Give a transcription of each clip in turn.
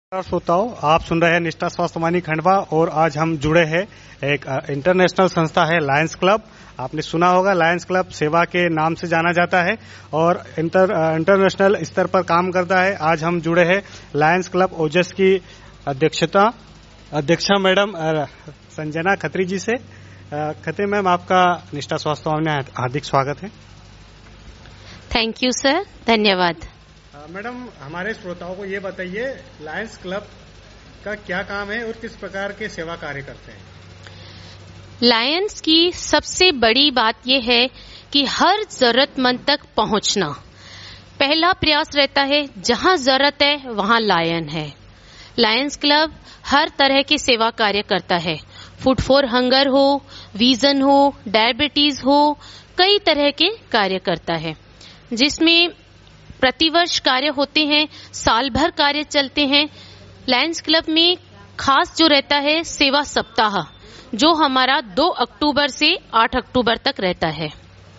श्रोताओं, आप सुन रहे हैं निष्ठा स्वास्थ्य वाणी खंडवा और आज हम जुड़े हैं एक इंटरनेशनल संस्था है लायंस क्लब। आपने सुना होगा, लायंस क्लब सेवा के नाम से जाना जाता है और इंटरनेशनल स्तर पर काम करता है। आज हम जुड़े हैं लायंस क्लब ओजस की अध्यक्षा मैडम संजना खत्री जी से। खत्री मैम, आपका निष्ठा स्वास्थ्य वाणी में हार्दिक स्वागत है। थैंक यू सर, धन्यवाद। मैडम, हमारे श्रोताओं को ये बताइए, लायंस क्लब का क्या काम है और किस प्रकार के सेवा कार्य करते हैं? लायंस की सबसे बड़ी बात यह है कि हर जरूरतमंद तक पहुंचना। पहला प्रयास रहता है जहां जरूरत है वहां लायन है। लायंस क्लब हर तरह के सेवा कार्य करता है। फूड फॉर हंगर हो, विजन हो, डायबिटीज हो, कई तरह के कार्य करता है, जिसमें प्रतिवर्ष कार्य होते हैं, साल भर कार्य चलते हैं। लायंस क्लब में खास जो रहता है सेवा सप्ताह, जो हमारा 2 अक्टूबर से 8 अक्टूबर तक रहता है।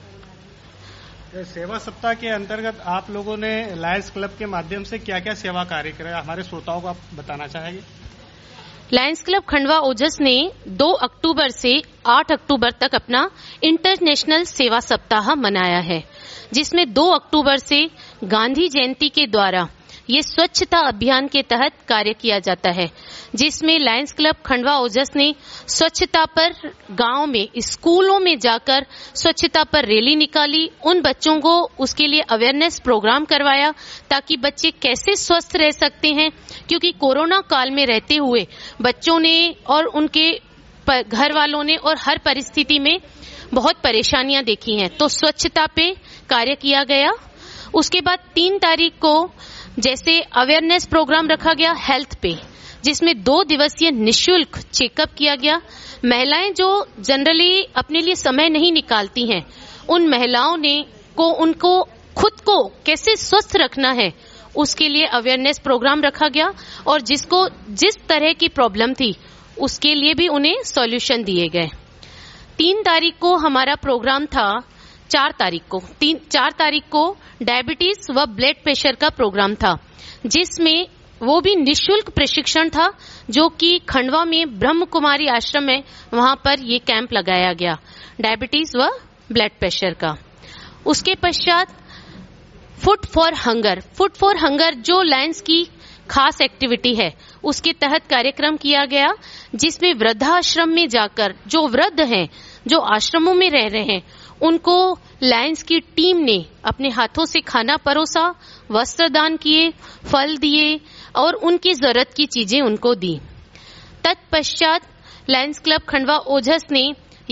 सेवा सप्ताह के अंतर्गत आप लोगों ने लायंस क्लब के माध्यम से क्या क्या सेवा कार्य करे, हमारे श्रोताओं को आप बताना चाहेंगे? लायंस क्लब खंडवा ओजस ने 2 अक्टूबर से 8 अक्टूबर तक अपना इंटरनेशनल सेवा सप्ताह मनाया है, जिसमें 2 अक्टूबर से गांधी जयंती के द्वारा ये स्वच्छता अभियान के तहत कार्य किया जाता है, जिसमें लायंस क्लब खंडवा ओजस ने स्वच्छता पर गांव में, स्कूलों में जाकर स्वच्छता पर रैली निकाली। उन बच्चों को उसके लिए अवेयरनेस प्रोग्राम करवाया ताकि बच्चे कैसे स्वस्थ रह सकते हैं, क्योंकि कोरोना काल में रहते हुए बच्चों ने और उनके घर वालों ने और हर परिस्थिति में बहुत परेशानियां देखी हैं। तो स्वच्छता पे कार्य किया गया। उसके बाद 3 तारीख को जैसे अवेयरनेस प्रोग्राम रखा गया हेल्थ पे, जिसमें 2 दिवसीय निशुल्क चेकअप किया गया। महिलाएं जो जनरली अपने लिए समय नहीं निकालती हैं, उन महिलाओं ने उनको खुद को कैसे स्वस्थ रखना है, उसके लिए अवेयरनेस प्रोग्राम रखा गया और जिसको जिस तरह की प्रॉब्लम थी उसके लिए भी उन्हें सॉल्यूशन दिए गए। 3 तारीख को हमारा प्रोग्राम था। 4 तारीख को डायबिटीज व ब्लड प्रेशर का प्रोग्राम था, जिसमें वो भी निशुल्क प्रशिक्षण था, जो कि खंडवा में ब्रह्म कुमारी आश्रम है, वहां पर ये कैंप लगाया गया डायबिटीज व ब्लड प्रेशर का। उसके पश्चात फूड फॉर हंगर जो लायंस की खास एक्टिविटी है, उसके तहत कार्यक्रम किया गया, जिसमें वृद्धाश्रम में जाकर जो वृद्ध हैं, जो आश्रमों में रह रहे हैं, उनको लायंस की टीम ने अपने हाथों से खाना परोसा, वस्त्र दान किए, फल दिए और उनकी जरूरत की चीजें उनको दी। तत्पश्चात लायंस क्लब खंडवा ओजस ने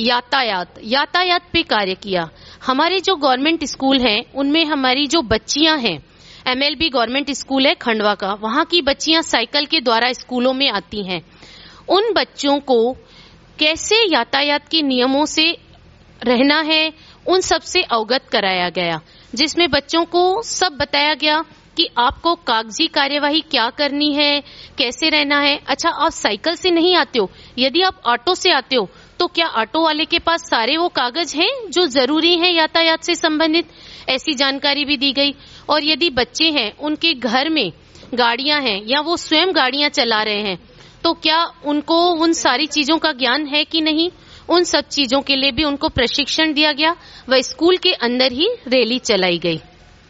यातायात पे कार्य किया। हमारे जो गवर्नमेंट स्कूल हैं, उनमें हमारी जो बच्चियां हैं, MLB गवर्नमेंट स्कूल है खंडवा का, वहां की बच्चियां साइकिल के द्वारा स्कूलों में आती हैं। उन बच्चों को कैसे यातायात के नियमों से रहना है, उन सब से अवगत कराया गया, जिसमें बच्चों को सब बताया गया कि आपको कागजी कार्यवाही क्या करनी है, कैसे रहना है। अच्छा, आप साइकिल से नहीं आते हो, यदि आप ऑटो से आते हो तो क्या ऑटो वाले के पास सारे वो कागज हैं जो जरूरी हैं यातायात से संबंधित, ऐसी जानकारी भी दी गई। और यदि बच्चे हैं, उनके घर में गाड़ियां हैं या वो स्वयं गाड़ियां चला रहे हैं, तो क्या उनको उन सारी चीजों का ज्ञान है कि नहीं, उन सब चीजों के लिए भी उनको प्रशिक्षण दिया गया व स्कूल के अंदर ही रैली चलाई गई।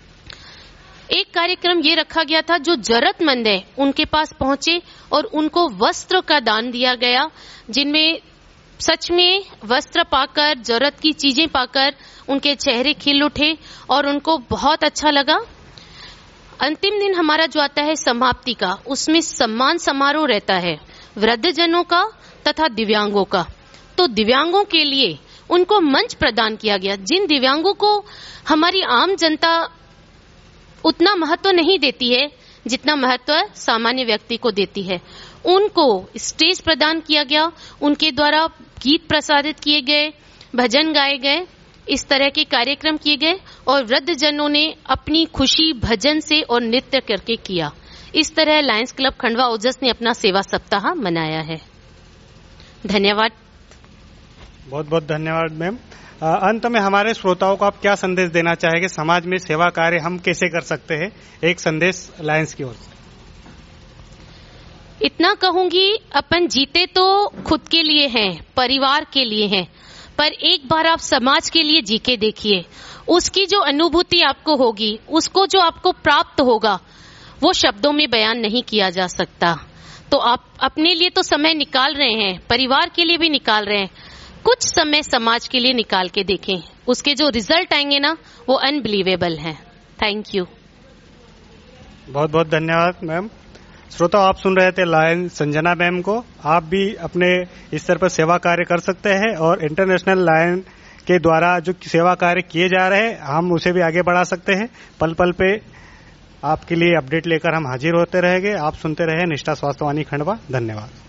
एक कार्यक्रम ये रखा गया था, जो जरूरतमंद है उनके पास पहुंचे और उनको वस्त्र का दान दिया गया, जिनमें सच में वस्त्र पाकर, जरूरत की चीजें पाकर उनके चेहरे खिल उठे और उनको बहुत अच्छा लगा। अंतिम दिन हमारा जो आता है समाप्ति का, उसमें सम्मान समारोह रहता है वृद्धजनों का तथा दिव्यांगों का। तो दिव्यांगों के लिए उनको मंच प्रदान किया गया। जिन दिव्यांगों को हमारी आम जनता उतना महत्व नहीं देती है जितना महत्व सामान्य व्यक्ति को देती है, उनको स्टेज प्रदान किया गया, उनके द्वारा गीत प्रसारित किए गए, भजन गाए गए, इस तरह के कार्यक्रम किए गए और वृद्धजनों ने अपनी खुशी भजन से और नृत्य करके किया। इस तरह लायंस क्लब खंडवा ओजस ने अपना सेवा सप्ताह मनाया है। धन्यवाद। बहुत बहुत धन्यवाद मैम। अंत में हमारे श्रोताओं को आप क्या संदेश देना चाहेंगे? समाज में सेवा कार्य हम कैसे कर सकते हैं? एक संदेश लायंस की ओर से। इतना कहूंगी, अपन जीते तो खुद के लिए हैं, परिवार के लिए हैं, पर एक बार आप समाज के लिए जी के देखिए। उसकी जो अनुभूति आपको होगी, उसको जो आपको प्राप्त होगा, वो शब्दों में बयान नहीं किया जा सकता। तो आप अपने लिए तो समय निकाल रहे हैं, परिवार के लिए भी निकाल रहे हैं, कुछ समय समाज के लिए निकाल के देखें, उसके जो रिजल्ट आएंगे ना, वो अनबिलीवेबल हैं। Thank you. बहुत बहुत धन्यवाद मैम। श्रोता, आप सुन रहे थे लायन संजना मैम को। आप भी अपने स्तर पर सेवा कार्य कर सकते हैं और इंटरनेशनल लायन के द्वारा जो सेवा कार्य किए जा रहे हैं, हम उसे भी आगे बढ़ा सकते हैं। पल पल पे आपके लिए अपडेट लेकर हम हाजिर होते रहेंगे। आप सुनते रहे निष्ठा स्वास्थ्यवाणी खंडवा। धन्यवाद।